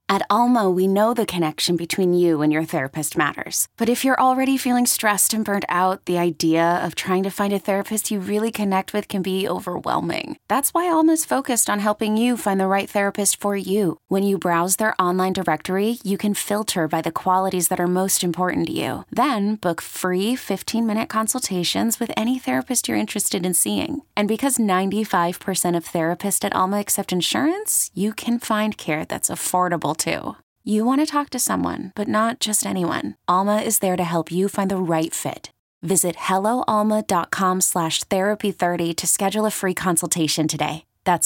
At Alma, we know the connection between you and your therapist matters. But if you're already feeling stressed and burnt out, the idea of trying to find a therapist you really connect with can be overwhelming. That's why Alma's focused on helping you find the right therapist for you. When you browse their online directory, you can filter by the qualities that are most important to you. Then book free 15-minute consultations with any therapist you're interested in seeing. And because 95% of therapists at Alma accept insurance, you can find care that's affordable too. You want to talk to someone, but not just anyone. Alma is there to help you find the right fit. Visit helloalma.com/therapy30 to schedule a free consultation today. That's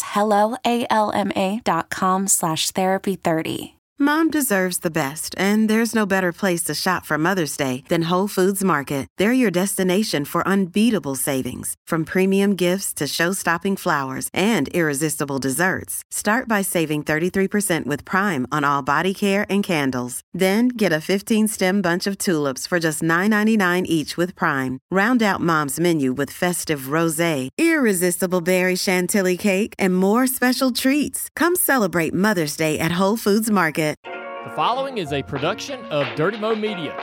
helloalma.com/therapy30. Mom deserves the best, and there's no better place to shop for Mother's Day than Whole Foods Market. They're your destination for unbeatable savings, from premium gifts to show-stopping flowers and irresistible desserts. Start by saving 33% with Prime on all body care and candles. Then get a 15-stem bunch of tulips for just $9.99 each with Prime. Round out Mom's menu with festive rosé, irresistible berry chantilly cake, and more special treats. Come celebrate Mother's Day at Whole Foods Market. The following is a production of Dirty Mo Media.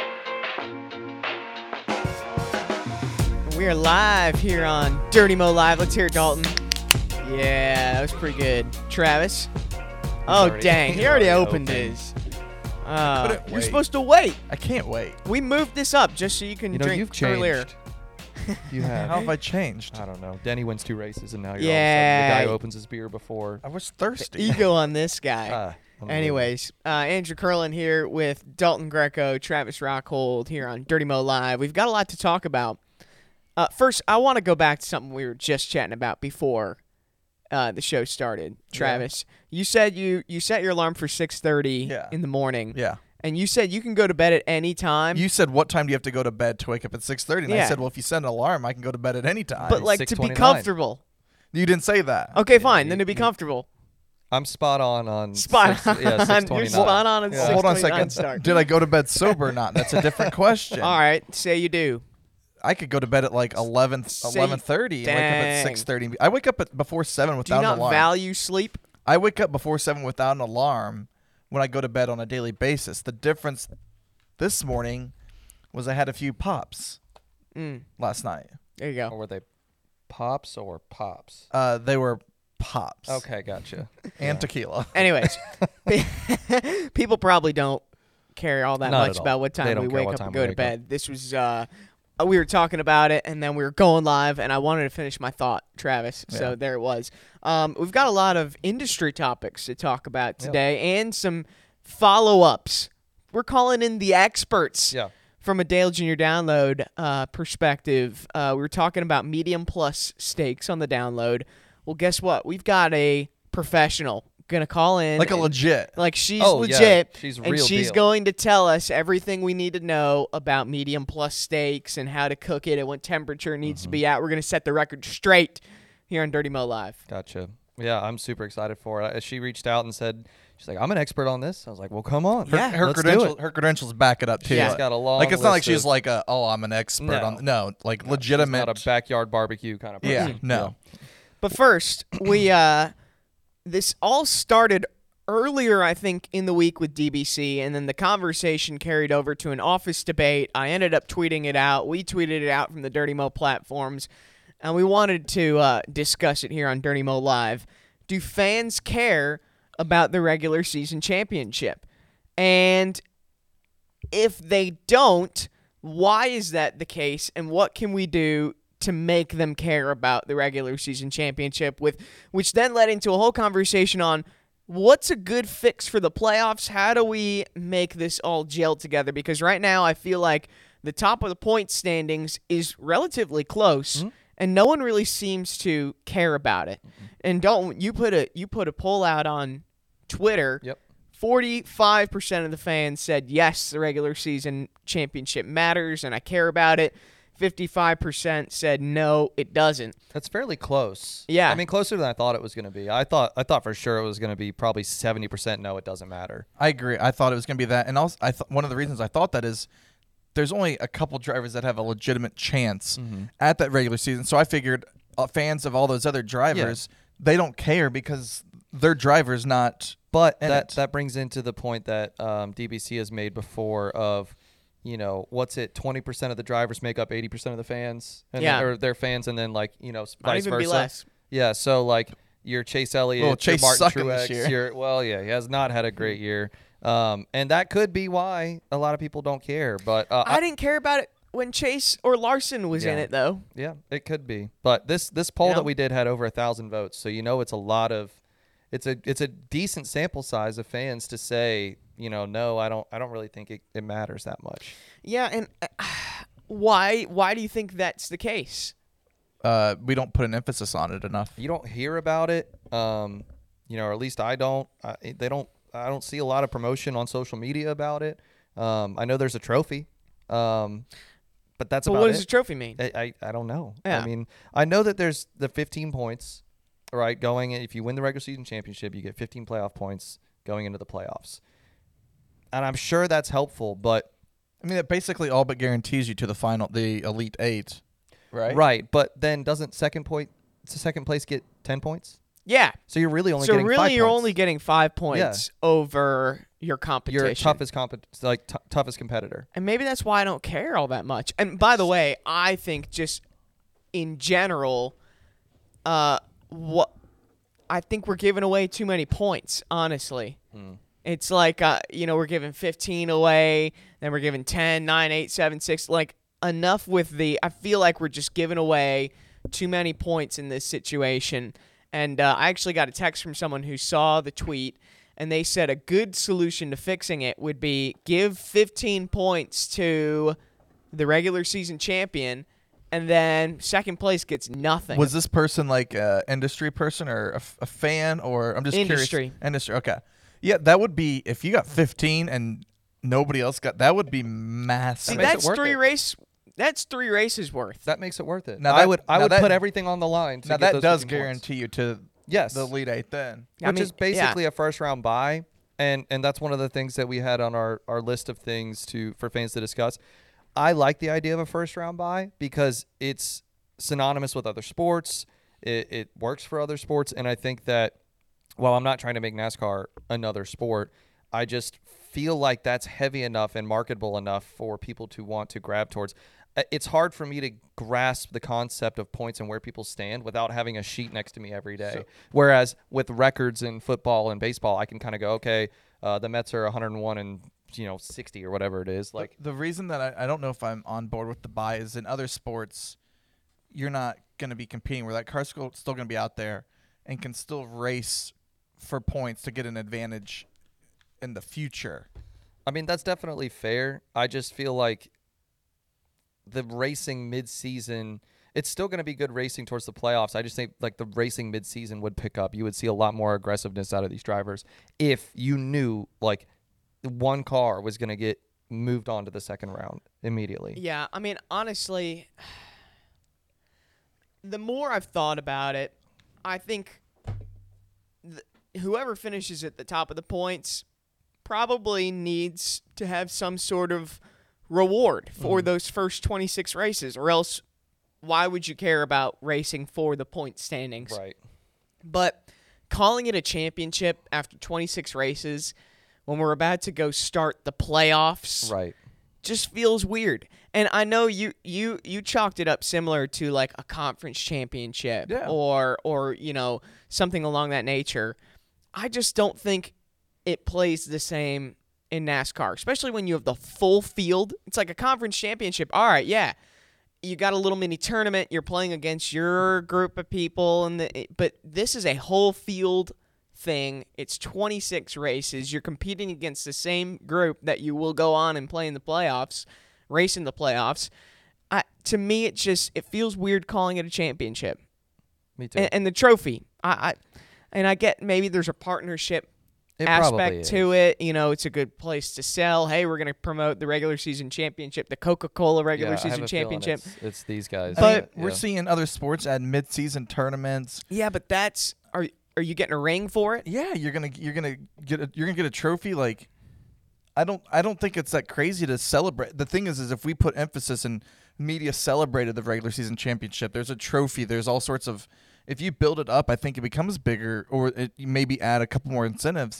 We are live here on Dirty Mo Live. Let's hear it, Dalton. Yeah, that was pretty good. Travis? Oh, dang. He already opened his. You're supposed to wait. I can't wait. We moved this up just so you can drink you've changed. earlier. You have. How have I changed? I don't know. Denny wins 2 races, and now you're all of a Yeah. sudden the guy who opens his beer before. I was thirsty. Ego on this guy. Unbelievable. Anyways, Andrew Curlin here with Dalton Greco, Travis Rockhold here on Dirty Mo Live. We've got a lot to talk about. First, I want to go back to something we were just chatting about before the show started. Travis, you said you set your alarm for 6:30 in the morning. Yeah. And you said you can go to bed at any time. You said, what time do you have to go to bed to wake up at 6:30? And I Yeah. said, well, if you set an alarm, I can go to bed at any time. But, like, to be 6:29. comfortable. You didn't say that. Okay, fine. Then to be comfortable. I'm spot on Spot on. Yeah, 6:29. You're spot on. Yeah. Hold on a 6:29 second. start. Did I go to bed sober or not? That's a different question. All right. Say you do. I could go to bed at like 11:30 and wake up at 6:30. I wake up before 7 Do without you an not alarm. value sleep? I wake up before 7 without an alarm when I go to bed on a daily basis. The difference this morning was I had a few pops last night. There you Or go. were they pops or pops? They were pops. Okay, gotcha. And tequila. Anyways, people probably don't care all that Not much at all. about what They time don't we care wake what up time and we go to wake bed. This was we were talking about it, and then we were going live, and I wanted to finish my thought, Travis. So Yeah. there it was. We've got a lot of industry topics to talk about today, and some follow-ups. We're calling in the experts. Yeah. From a Dale Jr. download perspective, we were talking about medium plus stakes on the download. Well, guess what? We've got a professional gonna call in, Like a legit. like she's Oh, yeah. legit, She's and real she's deal. going to tell us everything we need to know about medium plus steaks and how to cook it and what temperature needs to be at. We're gonna set the record straight here on Dirty Mo Live. Gotcha. Yeah, I'm super excited for it. She reached out and said, she's like, I'm an expert on this. I was like, well, come on. Her let's do credentials. it. her credentials back it up too. Yeah. She's got a long Like it's not like list she's of- like I'm an expert No. on like She's legitimate. not a backyard barbecue kind of person. yeah, no. But first, we this all started earlier, I think, in the week with DBC, and then the conversation carried over to an office debate. I ended up tweeting it out. We tweeted it out from the Dirty Mo platforms, and we wanted to discuss it here on Dirty Mo Live. Do fans care about the regular season championship? And if they don't, why is that the case, and what can we do to make them care about the regular season championship, which then led into a whole conversation on what's a good fix for the playoffs? How do we make this all gel together? Because right now I feel like the top of the point standings is relatively close, and no one really seems to care about it. And don't you put a poll out on Twitter? Yep. 45% of the fans said yes, the regular season championship matters and I care about it. 55% said no, it doesn't. That's fairly close. Yeah. I mean, closer than I thought it was going to be. I thought for sure it was going to be probably 70% no, it doesn't matter. I agree. I thought it was going to be that, and also one of the reasons I thought that is there's only a couple drivers that have a legitimate chance at that regular season. So I figured fans of all those other drivers, they don't care because their driver's not But in that it. brings into the point that DBC has made before of, what's it? 20% of the drivers make up 80% of the fans, or their fans, and then vice Might even versa. be less. Yeah, so your Chase Elliott, Well, Chase your Martin sucking this Truex, year. he has not had a great year, and that could be why a lot of people don't care. But I didn't care about it when Chase or Larson was in Yeah. it, though. yeah, it could be. But this poll Yeah. that we did had over 1,000 votes, so it's a lot of, it's a decent sample size of fans to say, no, I don't really think it matters that much. Yeah, and why do you think that's the case? We don't put an emphasis on it enough. You don't hear about it, or at least I don't. I don't see a lot of promotion on social media about it. I know there's a trophy, but that's But about what it. does a trophy mean? I don't know. Yeah. I mean, I know that there's the 15 points, right? Going in, if you win the regular season championship, you get 15 playoff points going into the playoffs, and I'm sure that's helpful. But I mean, it basically all but guarantees you to the Elite Eight, right? right, but then doesn't second place get 10 points? Yeah. So you're really only So getting 5 really, you're points. only getting 5 points over your competition. Your toughest competitor. And maybe that's why I don't care all that much. And by the way, I think just in general, I think we're giving away too many points, honestly. It's like, we're giving 15 away, then we're giving 10, 9, 8, 7, 6. Enough with I feel like we're just giving away too many points in this situation. And I actually got a text from someone who saw the tweet, and they said a good solution to fixing it would be give 15 points to the regular season champion, and then second place gets nothing. Was this person like an industry person or a fan, or I'm just Industry. curious? Industry. Okay. Yeah, that would be if you got 15 and nobody else got. That would be massive. See, makes it that's worth three it. races. That's 3 races worth. That makes it worth it. Now I that- would now that- put everything on the line to Now get that those does 15 points. guarantee you to Yes. the Elite Eight then. I Which mean, is basically a first round bye, and that's one of the things that we had on our list of things for fans to discuss. I like the idea of a first round bye because it's synonymous with other sports. It works for other sports, and I think that while I'm not trying to make NASCAR another sport, I just feel like that's heavy enough and marketable enough for people to want to grab towards. It's hard for me to grasp the concept of points and where people stand without having a sheet next to me every day. Whereas with records in football and baseball, I can kind of go, okay, the Mets are 101 and 60 or whatever it is. Like The reason that I don't know if I'm on board with the bye is in other sports, you're not going to be competing where that car's still going to be out there and can still race for points to get an advantage in the future. I mean, that's definitely fair. I just feel like the racing mid-season, it's still going to be good racing towards the playoffs. I just think like the racing mid-season would pick up. You would see a lot more aggressiveness out of these drivers if you knew like one car was going to get moved on to the second round immediately. Yeah, I mean, honestly, the more I've thought about it, I think whoever finishes at the top of the points probably needs to have some sort of reward for those first 26 races, or else why would you care about racing for the point standings? Right. But calling it a championship after 26 races when we're about to go start the playoffs Right. just feels weird. And I know you chalked it up similar to like a conference championship or something along that nature. I just don't think it plays the same in NASCAR, especially when you have the full field. It's like a conference championship. All right, yeah. You got a little mini tournament. You're playing against your group of people, but this is a whole field thing. It's 26 races. You're competing against the same group that you will go on and play in the playoffs, race in the playoffs. To me, it feels weird calling it a championship. Me too. And the trophy. I get maybe there's a partnership It probably aspect to it. It's a good place to sell. Hey, we're going to promote the regular season championship, the Coca-Cola regular I have season a feeling championship. It's these guys. But We're seeing other sports add mid-season tournaments. Yeah, but are you getting a ring for it? Yeah, you're gonna get a trophy. Like, I don't think it's that crazy to celebrate. The thing is if we put emphasis and media celebrated the regular season championship, there's a trophy. There's all sorts of. If you build it up, I think it becomes bigger, or you maybe add a couple more incentives.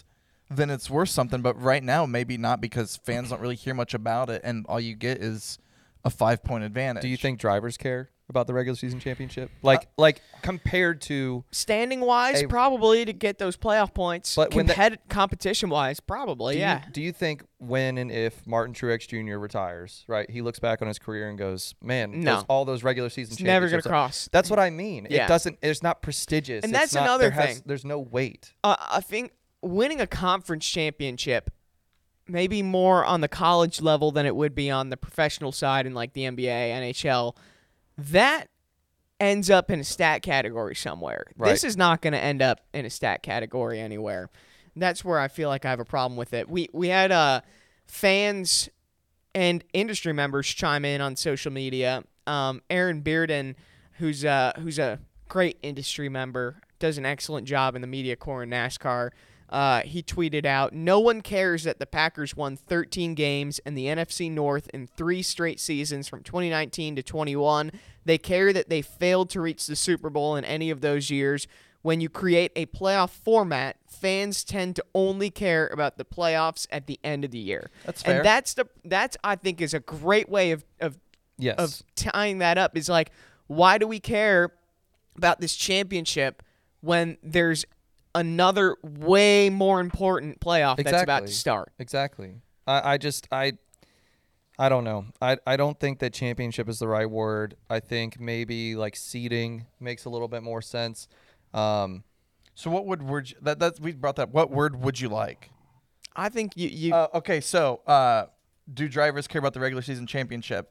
then it's worth something. But right now, maybe not, because fans don't really hear much about it, and all you get is a 5-point advantage. Do you think drivers care about the regular season championship? Like compared to Standing wise, probably to get those playoff points. But Competition wise, probably, Do you think when and if Martin Truex Jr. retires, right, he looks back on his career and goes, man, all those regular season it's championships. Never going to cross. That's what I mean. Yeah. It doesn't, it's not prestigious. And that's another thing. There's no weight. I think winning a conference championship, maybe more on the college level than it would be on the professional side in like the NBA, NHL, that ends up in a stat category somewhere. Right. This is not going to end up in a stat category anywhere. That's where I feel like I have a problem with it. We had fans and industry members chime in on social media. Aaron Bearden, who's a great industry member, does an excellent job in the media corps in NASCAR. He tweeted out, "No one cares that the Packers won 13 games in the NFC North in 3 straight seasons from 2019 to 21. They care that they failed to reach the Super Bowl in any of those years. When you create a playoff format, fans tend to only care about the playoffs at the end of the year." That's fair. And that's I think is a great way of tying that up. Is like, why do we care about this championship when there's another way more important playoff that's about to start? Exactly. I don't know. I don't think that championship is the right word. I think maybe like seeding makes a little bit more sense. So what would word we brought that? What word would you like? I think you okay, so do drivers care about the regular season championship?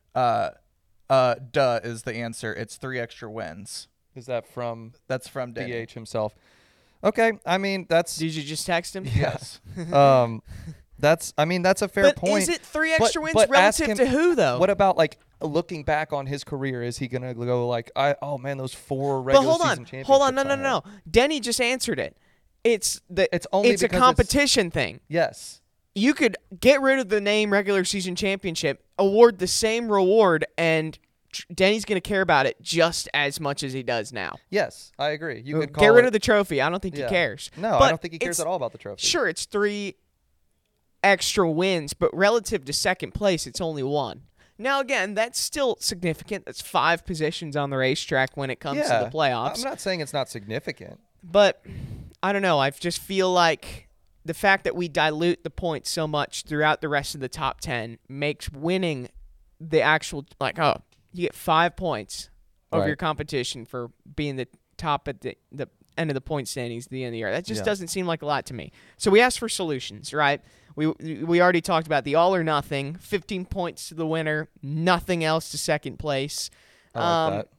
Duh is the answer. It's 3 extra wins. Is that from? That's from Denny. DH himself. Okay, I mean that's. Did you just text him? Yes. That's a fair point. But is it 3 extra wins but relative to who though? What about like looking back on his career? Is he gonna go like, those 4 regular season championships? Hold on, no. Denny just answered it. It's a competition thing. Yes. You could get rid of the name regular season championship, award the same reward, and Denny's going to care about it just as much as he does now. Yes, I agree. You could get rid of the trophy. I don't think he cares. No, but I don't think he cares at all about the trophy. Sure, it's 3 extra wins, but relative to second place, it's only 1. Now, again, that's still significant. That's 5 positions on the racetrack when it comes to the playoffs. I'm not saying it's not significant. But I don't know. I just feel like the fact that we dilute the points so much throughout the rest of the top 10 makes winning the actual, you get 5 points over your competition for being the top at the end of the point standings at the end of the year. That just doesn't seem like a lot to me. So we asked for solutions, right? We already talked about the all or nothing, 15 points to the winner, nothing else to second place. I like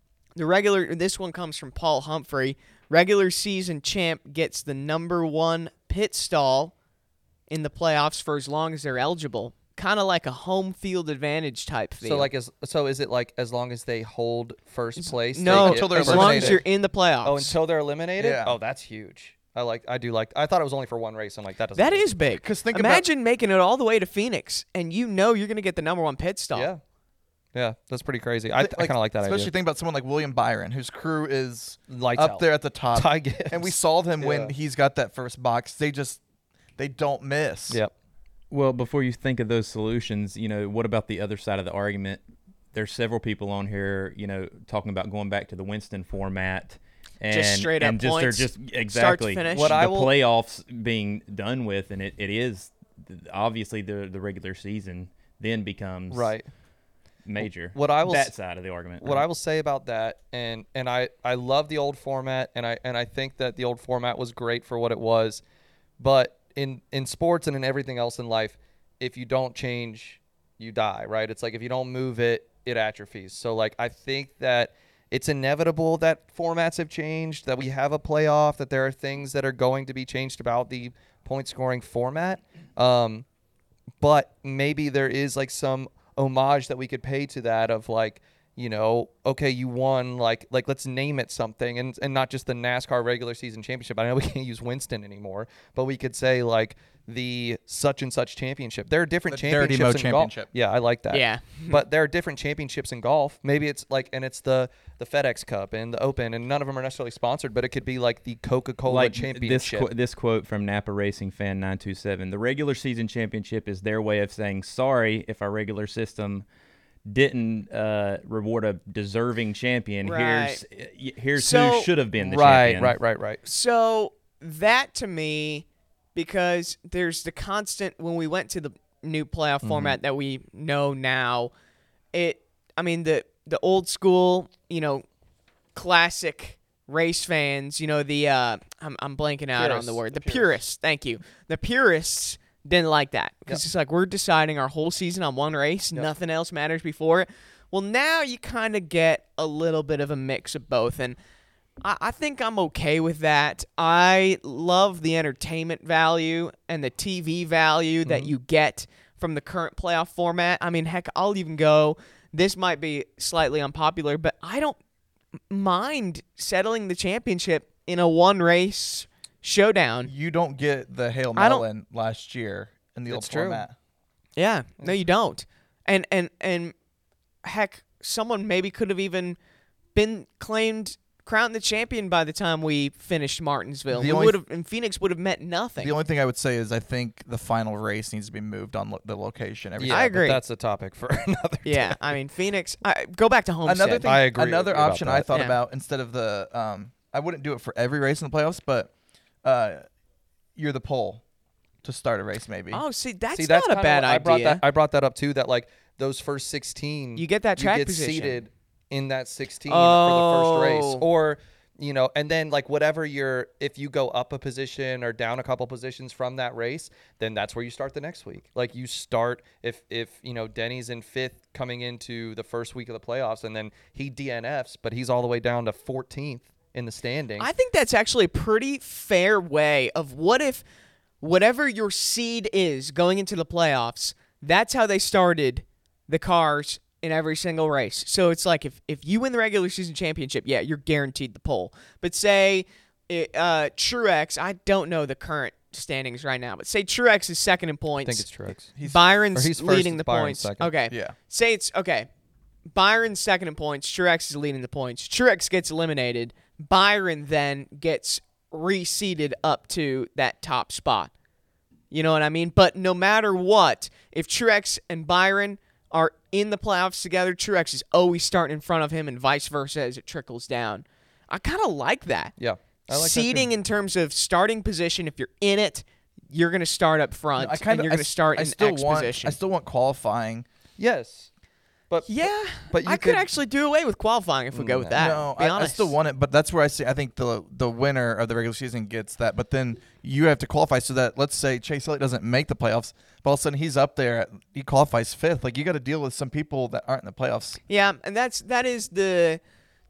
that. This one comes from Paul Humphrey. Regular season champ gets the number 1 pit stall in the playoffs for as long as they're eligible. Kind of like a home field advantage type feel. So is it like as long as they hold first place? No, until they're as long eliminated. as you're in the playoffs. Oh, until they're eliminated? Yeah. Oh, that's huge. I thought it was only for 1 race. I'm like, that doesn't. That is big. Because imagine making it all the way to Phoenix, and you're going to get the number 1 pit stall. Yeah, that's pretty crazy. I kind of like that especially idea. think about someone like William Byron, whose crew is Lights up out. there at the top. Ty Gibbs. And we saw him when he's got that first box. They don't miss. Yep. Well, before you think of those solutions, what about the other side of the argument? There's several people on here, talking about going back to the Winston format. And, just straight up and just, points, they're just exactly start to finish. Playoffs being done with, and it is obviously the regular season then becomes right major. That side of the argument. What I will say about that, and I love the old format, and I think that the old format was great for what it was, but in sports and in everything else in life, if you don't change, you die, right? It's like if you don't move it, it atrophies. So like I think that it's inevitable that formats have changed, that we have a playoff, that there are things that are going to be changed about the point scoring format. But maybe there is like some homage that we could pay to that of like, okay, you won, like let's name it something, and not just the NASCAR regular season championship. I know we can't use Winston anymore, but we could say like the such and such championship. There are different The Dirty championships Mo in championship. golf. Yeah, I like that. Yeah. But there are different championships in golf. Maybe it's like, and it's the FedEx Cup and the Open, and none of them are necessarily sponsored, but it could be like the Coca-Cola Like championship. this quote from Napa Racing Fan 927: "The regular season championship is their way of saying sorry if our regular system didn't reward a deserving champion. Right. Here's So- who should have been the right, champion." right. So that to me, because there's the constant when we went to the new playoff format that we know now, the old school, classic race fans, the I'm blanking out on the word. The purists, thank you. The purists didn't like that because it's like we're deciding our whole season on one race, nothing else matters before it. Well, now you kind of get a little bit of a mix of both, and I think I'm okay with that. I love the entertainment value and the TV value that you get from the current playoff format. I mean, heck, I'll even go, this might be slightly unpopular, but I don't mind settling the championship in a one-race showdown. You don't get the Hail I don't- Melon last year in the old That's true. format. Yeah, no, you don't. And heck, someone maybe could have even been crowned the champion by the time we finished Martinsville. And Phoenix would have meant nothing. The only thing I would say is I think the final race needs to be moved on the location. Yeah, I agree. But that's a topic for another Yeah, I mean, Phoenix, go back to Homestead. Another thing, I agree Another about option that. I thought Yeah. about instead of the I wouldn't do it for every race in the playoffs, but you're the pole to start a race maybe. Oh, see, that's See, not a kinda bad what idea. I brought that up too. That like those first 16, You get that track you get position. seated in that 16 for the first race, Oh. or and then like whatever if you go up a position or down a couple positions from that race, then that's where you start the next week. Like you start if Denny's in 5th coming into the first week of the playoffs, and then he DNFs, but he's all the way down to 14th in the standings. I think that's actually a pretty fair way of what if whatever your seed is going into the playoffs, that's how they started the cars in every single race. So it's like if you win the regular season championship, yeah, you're guaranteed the pole. But say Truex, I don't know the current standings right now, but say Truex is second in points. I think it's Truex. Byron's he's first, leading the Byron's points. second. Okay. Yeah. Say it's okay. Byron's second in points. Truex is leading the points. Truex gets eliminated. Byron then gets reseeded up to that top spot. You know what I mean? But no matter what, if Truex and Byron are in the playoffs together, Truex is always starting in front of him and vice versa as it trickles down. I kind of like that. Yeah. I like that Seeding too. in terms of starting position, if you're in it, you're going to start up front, and you're going to start in X position. I still want qualifying. Yes. But Yeah, but you I could could- actually do away with qualifying if we go with that. No, be I honest. still want it, but that's where I think the winner of the regular season gets that. But then you have to qualify so that, let's say Chase Elliott doesn't make the playoffs, but all of a sudden he's up there, he qualifies 5th. Like you got to deal with some people that aren't in the playoffs. Yeah, and that is the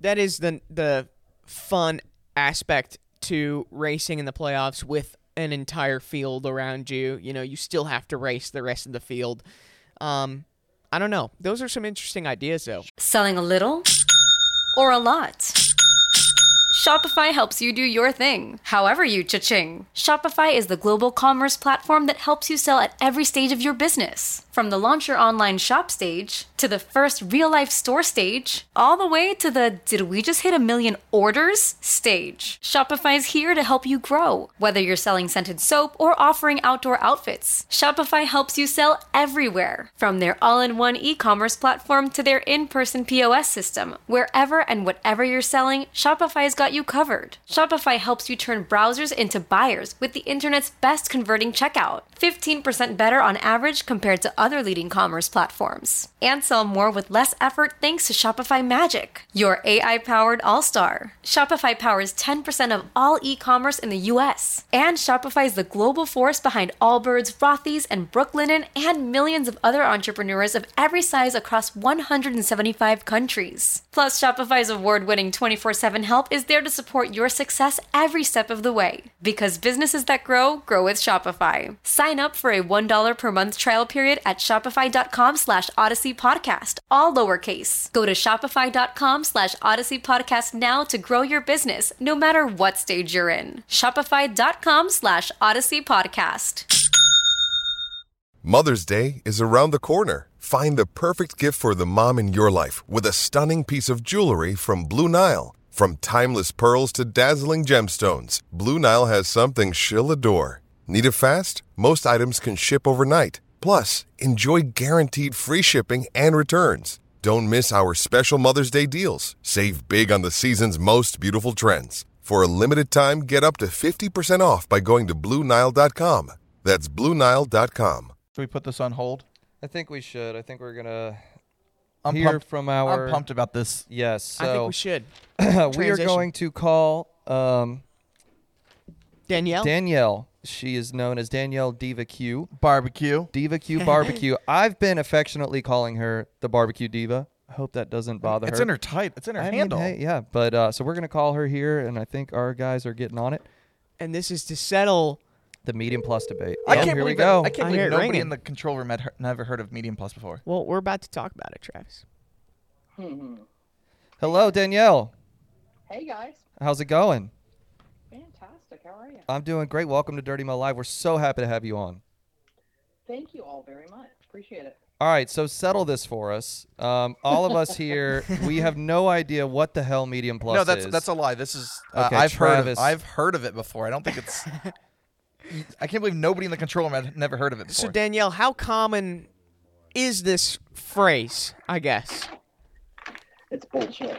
fun aspect to racing in the playoffs with an entire field around you. You know, you still have to race the rest of the field. I don't know. Those are some interesting ideas, though. Selling a little or a lot? Shopify helps you do your thing, however you cha-ching. Shopify is the global commerce platform that helps you sell at every stage of your business. From the launch your online shop stage, to the first real-life store stage, all the way to the did we just hit 1 million orders stage. Shopify's here to help you grow. Whether you're selling scented soap or offering outdoor outfits, Shopify helps you sell everywhere. From their all-in-one e-commerce platform to their in-person POS system, wherever and whatever you're selling, Shopify's got you covered. Shopify helps you turn browsers into buyers with the internet's best converting checkout. 15% better on average compared to other leading commerce platforms. And sell more with less effort thanks to Shopify Magic, your AI-powered all-star. Shopify powers 10% of all e-commerce in the US. And Shopify is the global force behind Allbirds, Rothy's, and Brooklinen, and millions of other entrepreneurs of every size across 175 countries. Plus, Shopify's award-winning 24/7 help is there to support your success every step of the way. Because businesses that grow, grow with Shopify. Sign up for a $1 per month trial period at shopify.com/Odyssey Podcast, all lowercase. Go to shopify.com/Odyssey Podcast now to grow your business, no matter what stage you're in. Shopify.com/Odyssey Podcast. Mother's Day is around the corner. Find the perfect gift for the mom in your life with a stunning piece of jewelry from Blue Nile. From timeless pearls to dazzling gemstones, Blue Nile has something she'll adore. Need it fast? Most items can ship overnight. Plus, enjoy guaranteed free shipping and returns. Don't miss our special Mother's Day deals. Save big on the season's most beautiful trends. For a limited time, get up to 50% off by going to BlueNile.com. That's BlueNile.com. Should we put this on hold? I think we should. I think we're gonna I'm hear pumped. from our. I'm pumped about this. Yes. So I think we should. we are Transition. going to call Danielle? Danielle. She is known as Danielle Diva Q. Barbecue. Diva Q Barbecue. I've been affectionately calling her the Barbecue Diva. I hope that doesn't bother her. It's in her tight. It's in her handle. Hey, yeah, but so we're gonna call her here, and I think our guys are getting on it. And this is to settle. The Medium Plus debate. I Well, can't here we believe go. I can't I hear believe it nobody ringing. in the control room had never heard of Medium Plus before. Well, we're about to talk about it, Travis. Hello, Danielle. Hey guys, How's it going? fantastic. How are you? I'm doing great. Welcome to Dirty Mo Live. We're so happy to have you on. Thank you all very much. Appreciate it. All right, so settle this for us. All of us here, we have no idea what the hell Medium Plus No, is. that's a lie. This is Okay, I've Travis. heard of it before. I don't think it's. I can't believe nobody in the control room had never heard of it before. So, Danielle, how common is this phrase, I guess? It's bullshit.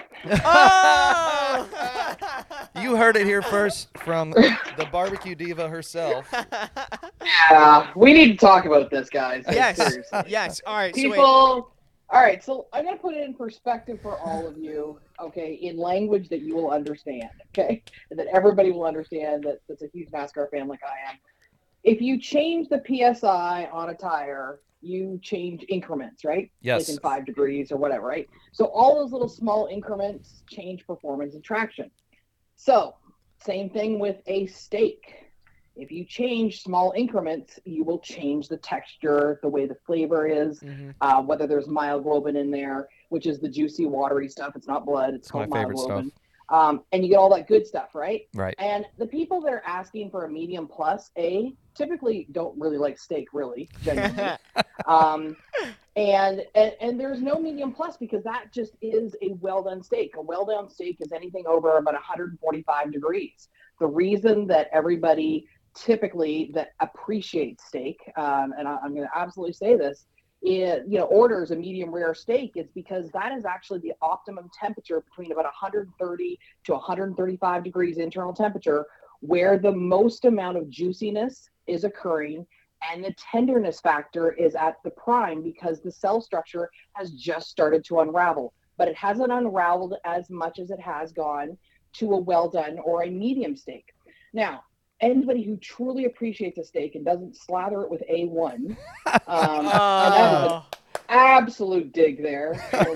You heard it here first from the Barbecue Diva herself. Yeah, we need to talk about this, guys. Yes. Seriously. Yes. All right. So People. wait. All right, so I'm gonna put it in perspective for all of you, okay, in language that you will understand, okay, and that everybody will understand that's a huge NASCAR fan like I am. If you change the PSI on a tire, you change increments, right? Yes. Like in 5 degrees or whatever, right? So all those little small increments change performance and traction. So same thing with a steak. If you change small increments, you will change the texture, the way the flavor is, whether there's myoglobin in there, which is the juicy, watery stuff. It's not blood. It's called my favorite myoglobin. stuff. And you get all that good stuff, right? Right. And the people that are asking for a medium plus, typically don't really like steak, really, genuinely. And there's no medium plus because that just is a well-done steak. A well-done steak is anything over about 145 degrees. The reason that everybody typically that appreciates steak, and I'm going to absolutely say this, orders a medium rare steak, it's because that is actually the optimum temperature between about 130 to 135 degrees internal temperature, where the most amount of juiciness is occurring and the tenderness factor is at the prime because the cell structure has just started to unravel. But it hasn't unraveled as much as it has gone to a well done or a medium steak. Now, anybody who truly appreciates a steak and doesn't slather it with A1, and that is an absolute dig there,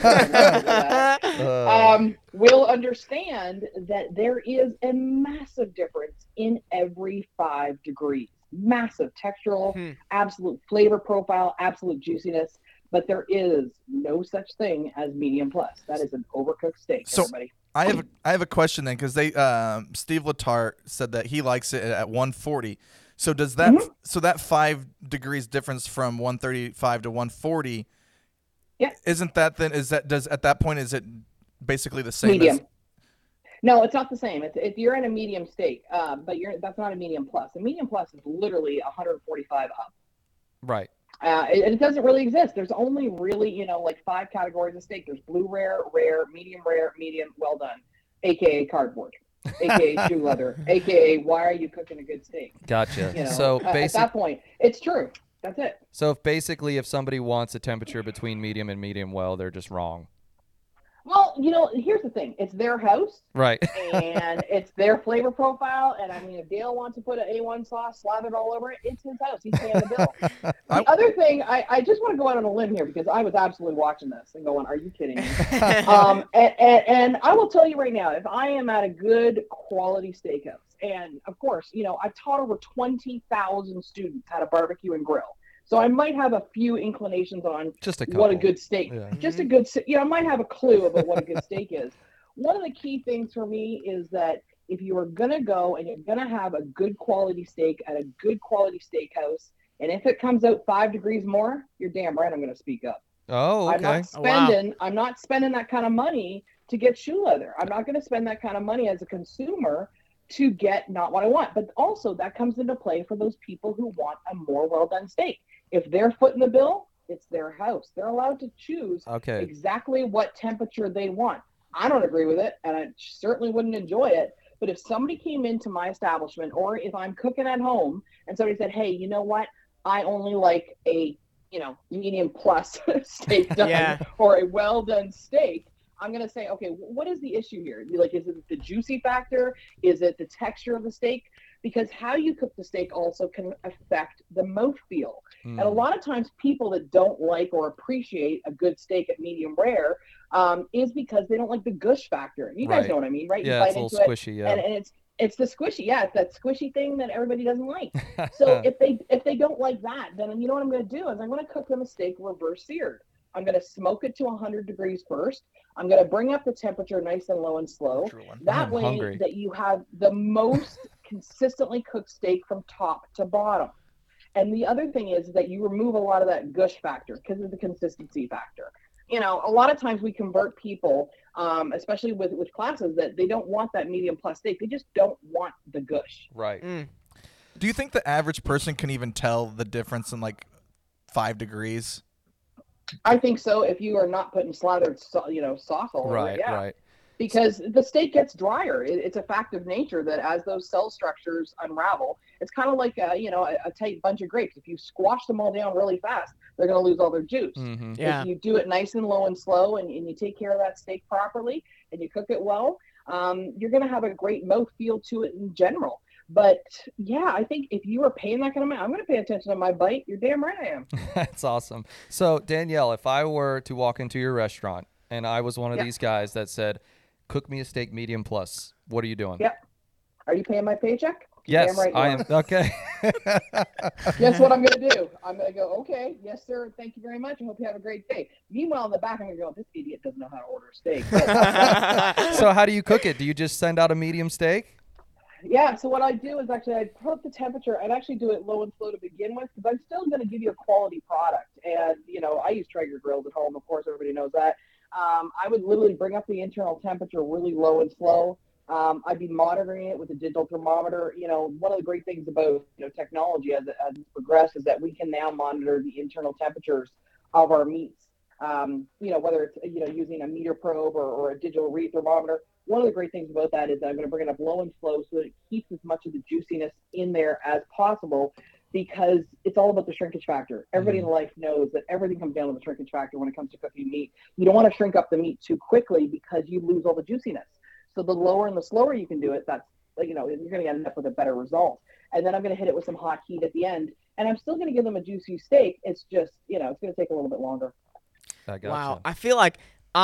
will understand that there is a massive difference in every 5 degrees. Massive textural, absolute flavor profile, absolute juiciness. But there is no such thing as medium plus. That is an overcooked steak, everybody. I have a question then, because Steve Letarte said that he likes it at 140. So does that so that 5 degrees difference from 135 to 140? Yeah. Isn't that then? At that point is it basically the same? Medium. No, it's not the same. If you're in a medium steak, but that's not a medium plus. A medium plus is literally 145 up. Right. It doesn't really exist. There's only really, like 5 categories of steak. There's blue rare, medium, well done, aka cardboard, aka shoe leather, aka why are you cooking a good steak? Gotcha. So at that point, it's true. That's it. So if somebody wants a temperature between medium and medium well, they're just wrong. Well, here's the thing. It's their house. Right. And it's their flavor profile. And I mean, if Dale wants to put an A1 sauce slathered all over it, it's his house. He's paying the bill. The other thing, I just want to go out on a limb here because I was absolutely watching this and going, are you kidding me? And I will tell you right now, if I am at a good quality steakhouse, and of course, I've taught over 20,000 students how to barbecue and grill. So I might have a few inclinations on what a good steak, just a good, I might have a clue about what a good steak is. One of the key things for me is that if you are going to go and you're going to have a good quality steak at a good quality steakhouse, And if it comes out 5 degrees more, you're damn right I'm going to speak up. Oh, okay. I'm not spending that kind of money to get shoe leather. I'm not going to spend that kind of money as a consumer to get not what I want. But also that comes into play for those people who want a more well-done steak. If they're footing the bill, it's their house. They're allowed to choose exactly what temperature they want. I don't agree with it, and I certainly wouldn't enjoy it. But if somebody came into my establishment, or if I'm cooking at home and somebody said, hey, you know what? I only like a, medium plus steak done or a well done steak, I'm going to say, okay, what is the issue here? Is it the juicy factor? Is it the texture of the steak? Because how you cook the steak also can affect the mouthfeel. And a lot of times people that don't like or appreciate a good steak at medium rare is because they don't like the gush factor. You guys know what I mean, right? Yeah, you bite it's a into little squishy, and it's the squishy. Yeah, it's that squishy thing that everybody doesn't like. So if they don't like that, then you know what I'm going to do is I'm going to cook them a steak reverse seared. I'm going to smoke it to 100 degrees first. I'm going to bring up the temperature nice and low and slow. That way that you have the most consistently cooked steak from top to bottom. And the other thing is that you remove a lot of that gush factor because of the consistency factor. A lot of times we convert people, especially with classes, that they don't want that medium plus steak. They just don't want the gush. Right. Do you think the average person can even tell the difference in 5 degrees? I think so. If you are not putting slathered, sauce all over it, right. Because the steak gets drier. It's a fact of nature that as those cell structures unravel, it's kind of like a tight bunch of grapes. If you squash them all down really fast, they're going to lose all their juice. Mm-hmm. Yeah. If you do it nice and low and slow, and you take care of that steak properly, and you cook it well, you're going to have a great mouthfeel to it in general. But yeah, I think if you are paying that kind of money, I'm going to pay attention to my bite. You're damn right I am. That's awesome. So Danielle, if I were to walk into your restaurant and I was one of these guys that said, cook me a steak medium plus, what are you doing? Yep. Are you paying my paycheck? Yes, damn right I am. Okay. Guess what I'm going to do? I'm going to go, okay, yes, sir. Thank you very much. I hope you have a great day. Meanwhile, in the back, I'm going to go, this idiot doesn't know how to order a steak. So how do you cook it? Do you just send out a medium steak? Yeah, so what I do is actually I put the temperature. I'd actually do it low and slow to begin with because I'm still going to give you a quality product. And, I use Traeger grills at home. Of course, everybody knows that. I would literally bring up the internal temperature really low and slow. I'd be monitoring it with a digital thermometer. One of the great things about technology as it's progressed is that we can now monitor the internal temperatures of our meats. Whether it's using a meter probe or a digital read thermometer. One of the great things about that is that I'm going to bring it up low and slow so that it keeps as much of the juiciness in there as possible, because it's all about the shrinkage factor. Everybody in life knows that everything comes down to the shrinkage factor when it comes to cooking meat. You don't want to shrink up the meat too quickly because you lose all the juiciness. So the lower and the slower you can do it, that's you're going to end up with a better result. And then I'm going to hit it with some hot heat at the end, and I'm still going to give them a juicy steak. It's just it's going to take a little bit longer. Wow, I feel like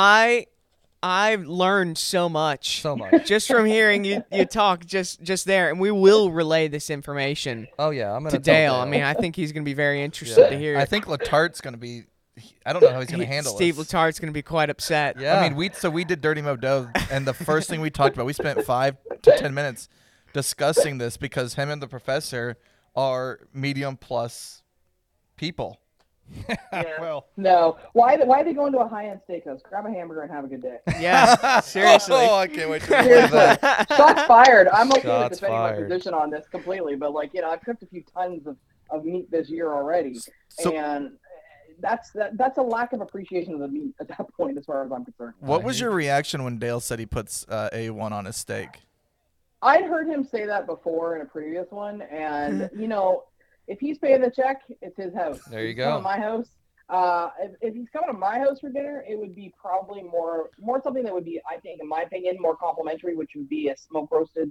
I've learned so much just from hearing you talk just there, and we will relay this information. Oh yeah, I'm gonna to Dale. I mean, I think he's going to be very interested to hear. I think Latart's going to be. I don't know how he's going to handle Steve this. Latart's going to be quite upset. Yeah. I mean, we did Dirty Mo Dough, and the first thing we talked about, we spent 5 to 10 minutes discussing this because him and the professor are medium plus people. Yeah. Well, no. Why are they going to a high-end steakhouse? Grab a hamburger and have a good day. Yeah, seriously. Oh, I can't wait to hear that. Shots fired. I'm okay with Shots defending my fired. position on this completely, but I've cooked a few tons of meat this year already, and that's a lack of appreciation of the meat at that point, as far as I'm concerned. What was your reaction when Dale said he puts A1 on his steak? I'd heard him say that before in a previous one, and if he's paying the check, it's his house. There you If he's go. coming to my house. If he's coming to my house for dinner, it would be probably more something that would be, I think, in my opinion, more complimentary, which would be a smoke roasted,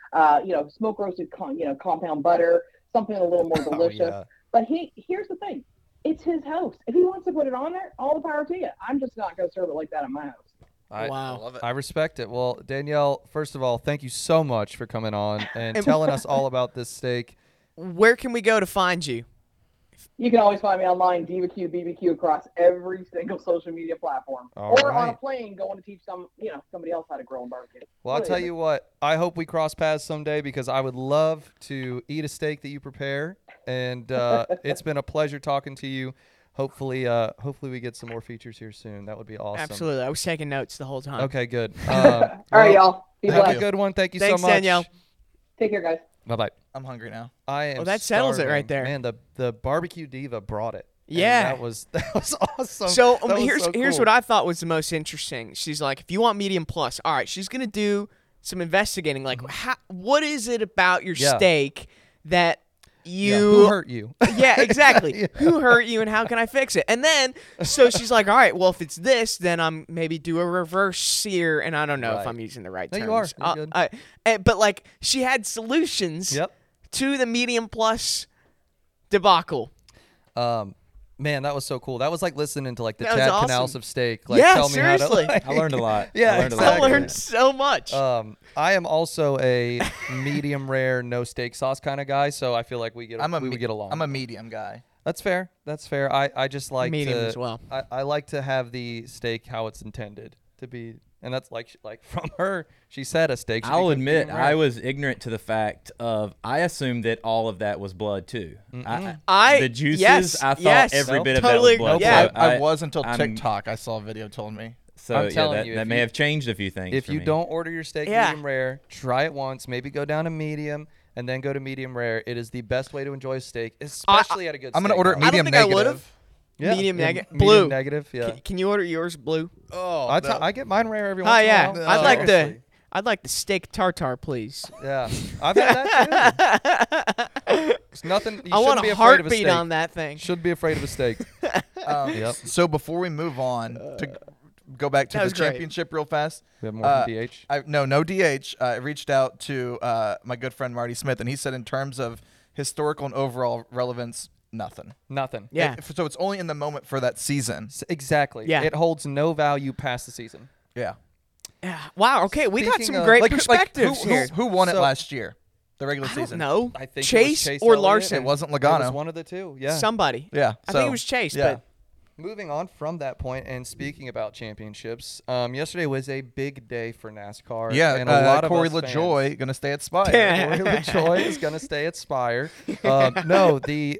compound butter, something a little more delicious. yeah. But here's the thing. It's his house. If he wants to put it on there, all the power to you. I'm just not going to serve it like that at my house. Wow. I respect it. Well, Danielle, first of all, thank you so much for coming on and telling us all about this steak. Where can we go to find you? You can always find me online, DivaQ, BBQ, across every single social media platform. All or on a right. plane going to teach somebody else how to grill and barbecue. Well, I'll Really tell is. you what. I hope we cross paths someday because I would love to eat a steak that you prepare, and it's been a pleasure talking to you. Hopefully we get some more features here soon. That would be awesome. Absolutely. I was taking notes the whole time. Okay, good. All right, y'all. Be Have blessed. a good one. Thank you Thanks, so much. Danielle. Take care, guys. Bye-bye. I'm hungry now. I am. Well, that settles it starving. right there. Man, the barbecue diva brought it. And Yeah. that was awesome. So That was here's so here's cool. what I thought was the most interesting. She's like, if you want medium plus, all right, she's gonna do some investigating. Like, what is it about your Yeah. steak that you Who hurt you? Yeah, exactly. Yeah. Who hurt you and how can I fix it? And then, so she's like, all right, well, if it's this, then I'm maybe do a reverse sear. And I don't know if Right. I'm using the right No, terms. you are. You're good. But like, she had solutions Yep. to the medium plus debacle. Man, that was so cool. That was like listening to like the That was Chad awesome. Canals of steak. Like, Yeah, tell me how seriously. to. Like, I learned a lot. Yeah, I learned a I lot. exactly. learned so much. I am also a medium rare, no steak sauce kind of guy, so I feel like we would get along. I'm a medium guy. That's fair. That's fair. I just like Medium to, as well. I like to have the steak how it's intended to be, and that's like from her. She said a steak. should be I'll cooked admit, medium rare. I was ignorant to the fact of. I assumed that all of that was blood too. The juices. yes, I thought yes. every Nope. bit of Totally that was blood. agree. Yeah. So I was until I'm- TikTok. I saw a video told me. So I'm yeah, telling that, you, that if may you- have changed a few things. If for you me. don't order your steak Yeah. medium rare, try it once. Maybe go down to medium and then go to medium rare. It is the best way to enjoy a steak, especially at a good. I'm gonna order it steakhouse. I don't medium think I would've. negative. Yeah, medium yeah, negative. medium Blue. negative. Yeah. Can you order yours blue? Oh, I get mine rare every Oh once yeah, in a while. I'd like Seriously. the steak tartare, please. Yeah, I've had that too. It's nothing. You I want shouldn't be a afraid of a heartbeat steak. on that thing. Should be afraid of a steak. Yep. So before we move on to go back to That the was great. championship real fast. We have more from DH. No DH. I reached out to my good friend Marty Smith, and he said in terms of historical and overall relevance, nothing. Nothing. Yeah. So it's only in the moment for that season. Exactly. Yeah. It holds no value past the season. Yeah. Yeah. Wow. Okay, we got Speaking some of- great Like perspectives who, here. who won it So- last year? The regular I don't season. know. I think it was Chase, Chase or Elliott. Larson. It wasn't It Logano. was one of the two. Yeah. Somebody. Yeah. I think so- it was Chase, yeah. but Moving on from that point, and speaking about championships, yesterday was a big day for NASCAR. Yeah, and a lot of Corey us LaJoy fans- going to stay at Spire. Corey LaJoy is going to stay at Spire. No, the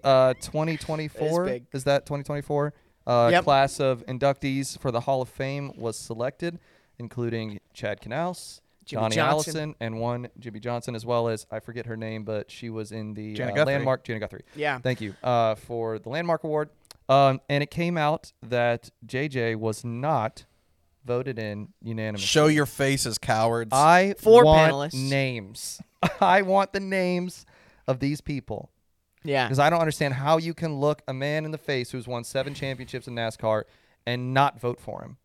2024 big. is that 2024 Yep. class of inductees for the Hall of Fame was selected, including Chad Knaus, Jimmy Johnny Johnson. Allison, and one Jimmy Johnson, as well as I forget her name, but she was in the Jenna Guthrie. Landmark. Jenna Guthrie. yeah. Thank you for the Landmark Award. And it came out that JJ was not voted in unanimously. Show your faces, cowards. I 4 want panelists. names. I want the names of these people Yeah. because I don't understand how you can look a man in the face who's won 7 championships in NASCAR and not vote for him.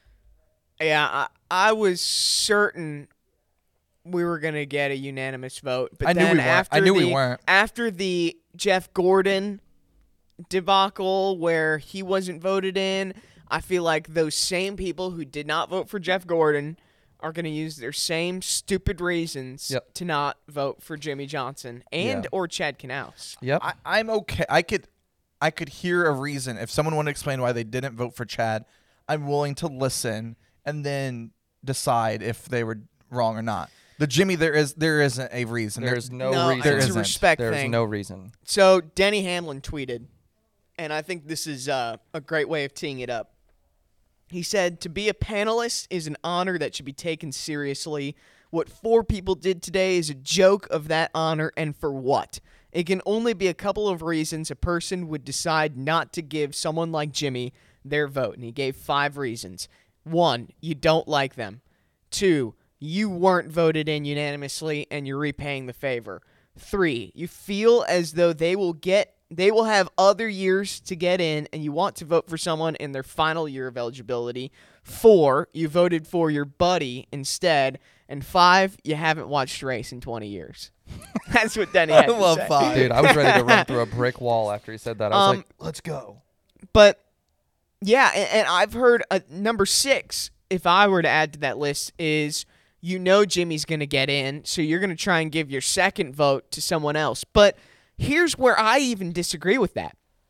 Yeah, I was certain we were gonna get a unanimous vote, but I knew then we weren't. after I knew we the- weren't. After the Jeff Gordon debacle where he wasn't voted in, I feel like those same people who did not vote for Jeff Gordon are gonna use their same stupid reasons Yep. to not vote for Jimmy Johnson and Yeah. or Chad Knaus. Yep. I'm okay. I could hear a reason if someone wanted to explain why they didn't vote for Chad. I'm willing to listen and then decide if they were wrong or not. The Jimmy, there isn't a reason. There's no No, reason. There it's a isn't. respect There's thing. no reason. So Denny Hamlin tweeted, and I think this is a great way of teeing it up. He said, "To be a panelist is an honor that should be taken seriously. What 4 people did today is a joke of that honor, and for what? It can only be a couple of reasons a person would decide not to give someone like Jimmy their vote." And he gave 5 reasons. 1, you don't like them. 2, you weren't voted in unanimously and you're repaying the favor. 3, you feel as though they will have other years to get in and you want to vote for someone in their final year of eligibility. 4, you voted for your buddy instead. And 5, you haven't watched a race in 20 years. That's what Denny had to love say. 5. Dude, I was ready to run through a brick wall after he said that. I was like, let's go. But yeah, and I've heard number 6, if I were to add to that list, is Jimmy's going to get in, so you're going to try and give your second vote to someone else. But here's where I even disagree with that.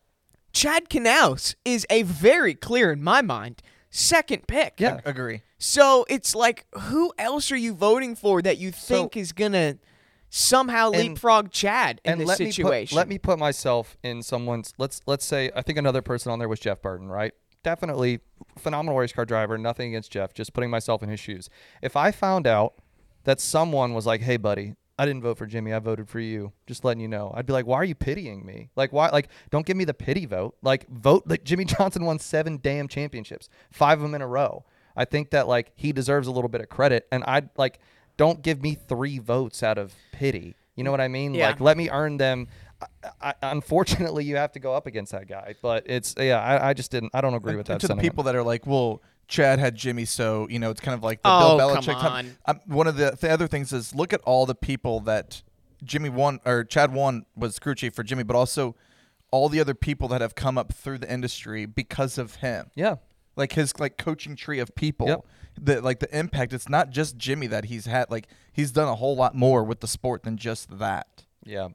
Chad Knaus is a very clear, in my mind, second pick. Yeah, agree. So it's like, who else are you voting for that you think is going to somehow leapfrog Chad in this situation? Let me put myself in someone's, let's say, I think another person on there was Jeff Burton, right? Definitely phenomenal race car driver, nothing against Jeff, just putting myself in his shoes. If I found out that someone was like, hey, buddy, I didn't vote for Jimmy, I voted for you, just letting you know, I'd be like, why are you pitying me? Like, why? Like, don't give me the pity vote. Like, vote. Like, Jimmy Johnson won 7 damn championships, 5 of them in a row. I think that, like, he deserves a little bit of credit, and I'd, like, don't give me 3 votes out of pity. You know what I mean? Yeah. Like, let me earn them. Unfortunately, you have to go up against that guy. But it's, I just didn't, I don't agree with that To the sentiment. people that are like, well, Chad had Jimmy, so, you know, it's kind of like the Oh, Bill Belichick come time. One of the other things is look at all the people that Jimmy won, or Chad won was crew chief for Jimmy, but also all the other people that have come up through the industry because of him. Yeah. Like his like coaching tree of people. Yep. The impact, it's not just Jimmy that he's had. Like, he's done a whole lot more with the sport than just that. Yeah.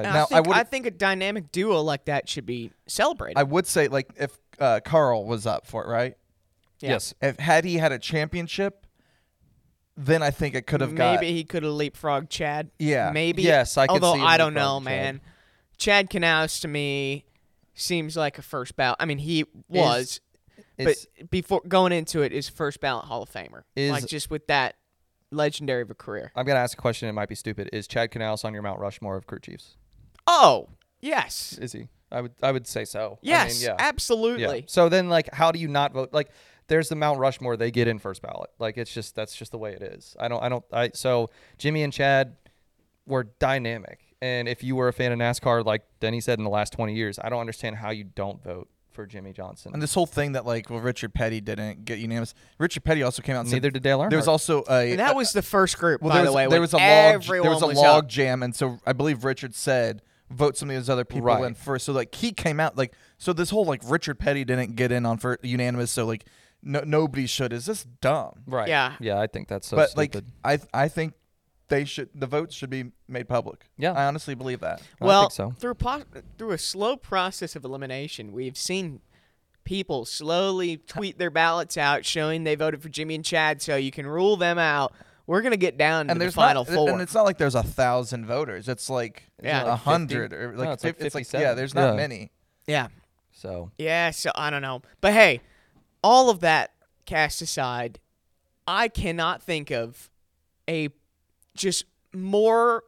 I think a dynamic duo like that should be celebrated. I would say, like, if Carl was up for it, right? Yes. Had he had a championship, then I think it could have got. Maybe he could have leapfrogged Chad. Yeah. Maybe. Yes, I could Although see him I don't know, leapfrogging man. Chad Knaus to me seems like a first ballot. I mean, he was, but before going into it, is first ballot Hall of Famer. Like, just with that legendary of a career. I'm gonna ask a question. It might be stupid. Is Chad Knaus on your Mount Rushmore of crew chiefs? Oh, yes. Is he? I would say so. Yes, I mean, yeah. absolutely. Yeah. So then, like, how do you not vote? Like, there's the Mount Rushmore. They get in first ballot. Like, that's just the way it is. So Jimmy and Chad were dynamic. And if you were a fan of NASCAR, like Denny said, in the last 20 years, I don't understand how you don't vote for Jimmy Johnson. And this whole thing that, like, well, Richard Petty didn't get unanimous. Richard Petty also came out and said, Neither did Dale Earnhardt. There was also And that was the first group, well, by the way. there was a log jam, and so I believe Richard said, vote some of those other people in first. So, like, he came out, like, so this whole, like, Richard Petty didn't get in on unanimous, so, like, nobody should. Is this dumb? Right. Yeah. Yeah, I think that's so but stupid. like I think the votes should be made public. Yeah. I honestly believe that. Well, I think so. through a slow process of elimination, we've seen people slowly tweet their ballots out showing they voted for Jimmy and Chad, so you can rule them out. We're going to get down to the final 4. And it's not like there's 1,000 voters. It's like 100 or like, No, it's like 50, 57. yeah, there's not Yeah. many. Yeah. So Yeah, so I don't know. But hey, all of that cast aside, I cannot think of a just more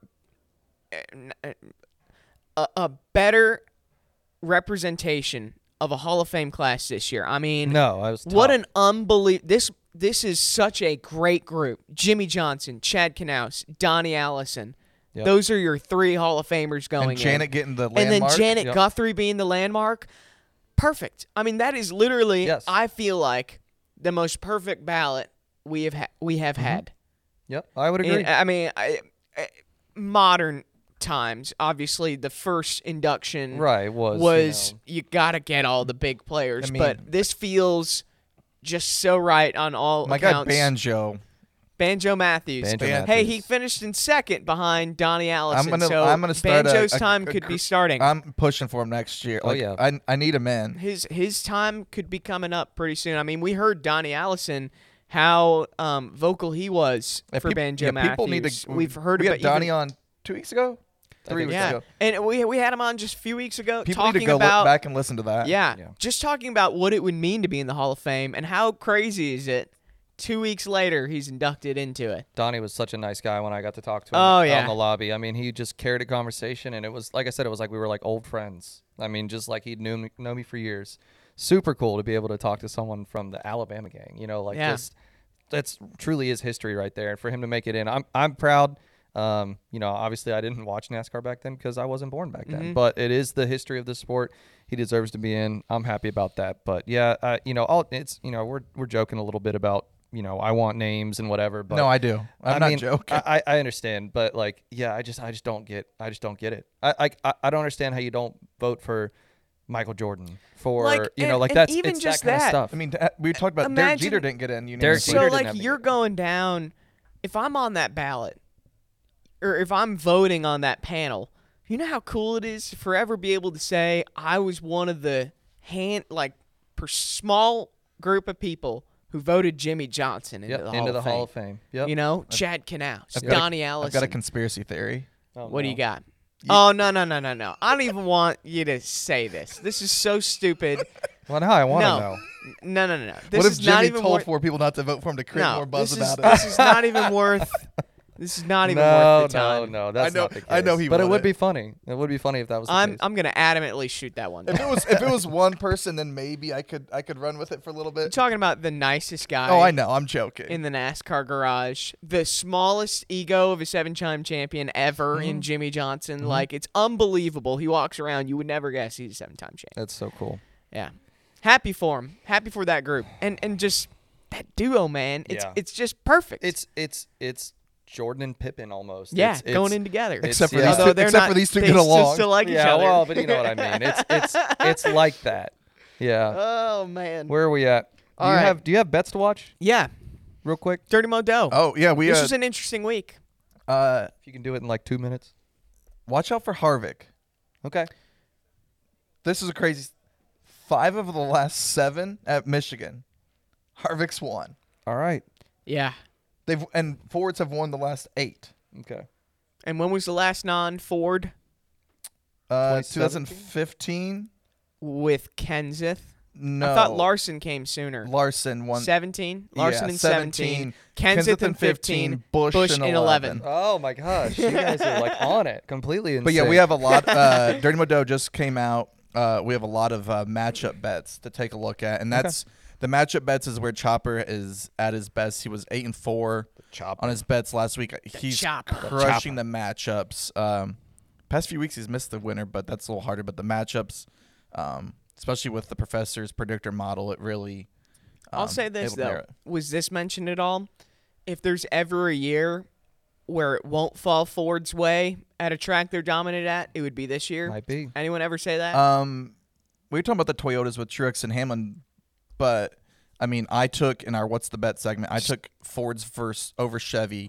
a better representation of a Hall of Fame class this year. I mean, no, I was what tough. an unbelievable this is such a great group. Jimmy Johnson, Chad Knaus, Donnie Allison. Yep. Those are your 3 Hall of Famers going And Janet in. getting the And then landmark. Janet Yep. Guthrie being the landmark. Perfect. I mean, that is literally, Yes. I feel like, the most perfect ballot we have had. Yep, I would agree. I mean, modern times, obviously, the first induction was you got to get all the big players. I mean- but this feels just so right on all My accounts. guy Banjo Matthews. Banjo Hey, Matthews. he finished in second behind Donnie Allison. I'm gonna start Banjo's time could be starting. I'm pushing for him next year. Oh, Like, yeah. I need him in. His time could be coming up pretty soon. I mean, we heard Donnie Allison how vocal he was for Banjo Matthews. People need to. We've heard we about had Donnie on 2 weeks ago, 3 weeks yeah, ago. and we had him on just a few weeks ago People need talking to go about look back and listen to that. yeah, just talking about what it would mean to be in the Hall of Fame and how crazy is it. 2 weeks later, he's inducted into it. Donnie was such a nice guy when I got to talk to him Oh, out yeah. in the lobby. I mean, he just carried a conversation, and it was, like I said, it was like we were like old friends. I mean, just like he'd know me for years. Super cool to be able to talk to someone from the Alabama gang, you know, like just that's truly is history right there. And for him to make it in, I'm proud. You know, obviously I didn't watch NASCAR back then because I wasn't born back then, but it is the history of the sport. He deserves to be in. I'm happy about that. But yeah, you know, it's, you know, we're joking a little bit about, you know, I want names and whatever, but No, I do. I'm not joking. I understand, but like, yeah, I just don't get it. I don't understand how you don't vote for Michael Jordan for, Like, you know, and- like and that's even it's just that kind of that. stuff. I mean, we talked about Derek Imagine- Jeter didn't get in. Derek unanimously. Jeter So, didn't like, have to you're get- going down, if I'm on that ballot, or if I'm voting on that panel, You know how cool it is to forever be able to say I was one of the small group of people who voted Jimmy Johnson into the Hall of Fame. Yep. You know, Chad Knaus, Donnie Allison. I've got a conspiracy theory. What do you got? Oh, no. I don't even want you to say this. This is so stupid. Well, now I want to know. No. What if Jimmy told 4 people not to vote for him to create more buzz about it? This is not even worth. This is not even worth the time. No, that's not the case. I know he. But it would would be funny. It would be funny if that was the case. I'm gonna adamantly shoot that one. If it was one person, then maybe I could run with it for a little bit. I'm talking about the nicest guy. Oh, I know. I'm joking. In the NASCAR garage, the smallest ego of a 7-time champion ever in Jimmy Johnson. Like, it's unbelievable. He walks around. You would never guess he's a 7-time champion. That's so cool. Yeah, happy for him. Happy for that group. And just that duo, man. It's just perfect. It's Jordan and Pippen almost. Yeah, going in together. Except for these two get along. Still like each other. Well, but you know what I mean. It's like that. Yeah. Oh man. Where are we at? Do you have bets to watch? Yeah. Real quick. Dirty Modo. Oh yeah, this was an interesting week. If you can do it in like 2 minutes. Watch out for Harvick. Okay. This is a crazy. 5 of the last 7 at Michigan, Harvick's won. All right. Yeah. And Fords have won the last 8. Okay. And when was the last non-Ford? 2015 with Kenseth. No, I thought Larson came sooner. Larson won 17. Larson in 17. Kenseth in 15. Busch in 11. Oh my gosh, you guys are like on it completely. Insane. But yeah, we have a lot. Dirty Modo just came out. We have a lot of matchup bets to take a look at, and that's the matchup bets is where Chopper is at his best. He was 8-4 on his bets last week. He's crushing the matchups. Past few weeks he's missed the winner, but that's a little harder. But the matchups, especially with the professor's predictor model, it really. I'll say this though: was this mentioned at all? If there's ever a year where it won't fall Ford's way at a track they're dominant at, it would be this year. Might be. Anyone ever say that? We were talking about the Toyotas with Truex and Hamlin, but I mean, I took in our What's the Bet segment, I took Ford's first over Chevy.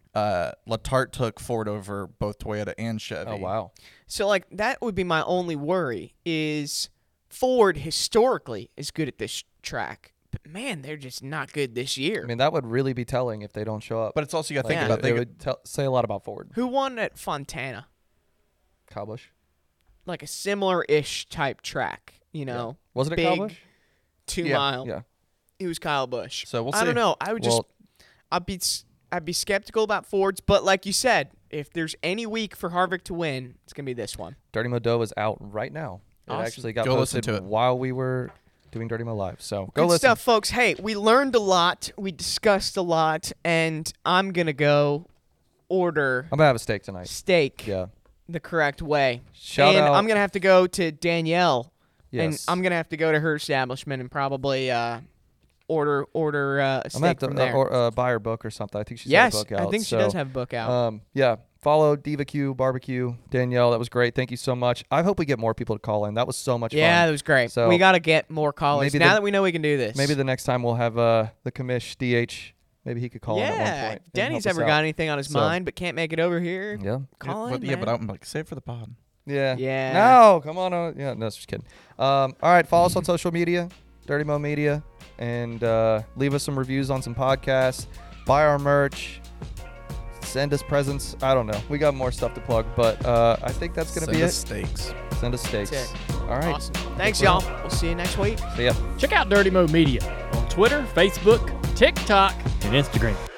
Letarte took Ford over both Toyota and Chevy. Oh wow! So like that would be my only worry is Ford historically is good at this track. But, man, they're just not good this year. I mean, that would really be telling if they don't show up. But it's also you got to think about it. It would say a lot about Ford. Who won at Fontana? Kyle Busch. Like a similar-ish type track, you know. Yeah. Wasn't it big, Kyle Busch? 2 mile. Yeah. It was Kyle Busch. So we'll see. I don't know. I would I'd be skeptical about Fords, but like you said, if there's any week for Harvick to win, it's going to be this one. Dirty Modo is out right now. Awesome. It actually got posted while we were doing Dirty Mo Live. So go Good listen. stuff, folks. Hey, we learned a lot. We discussed a lot, and I'm going to go order I'm going to have a steak tonight. Steak the correct way. Shout out. I'm going to have to go to Danielle, yes. and I'm going to have to go to her establishment and probably order a steak from there. Or buy her book or something. I think she's got a book out. I think she does have a book out. Yeah. Follow Diva Q Barbecue. Danielle, that was great. Thank you so much. I hope we get more people to call in. That was so much fun. Yeah, that was great. So we got to get more callers now that we know we can do this. Maybe the next time we'll have the commish DH. Maybe he could call in at one point. Denny's ever got anything on his mind but can't make it over here. Yeah. Call in, but I'm like, save it for the pod. Yeah. Yeah. No, come on. Yeah, no, just kidding. All right, follow us on social media, Dirty Mo Media, and leave us some reviews on some podcasts. Buy our merch. Send us presents. I don't know. We got more stuff to plug, but I think that's going to be it. Send us steaks. Send us steaks. That's it. All right. Awesome. Thanks, y'all. We'll see you next week. See ya. Check out Dirty Mo Media on Twitter, Facebook, TikTok, and Instagram.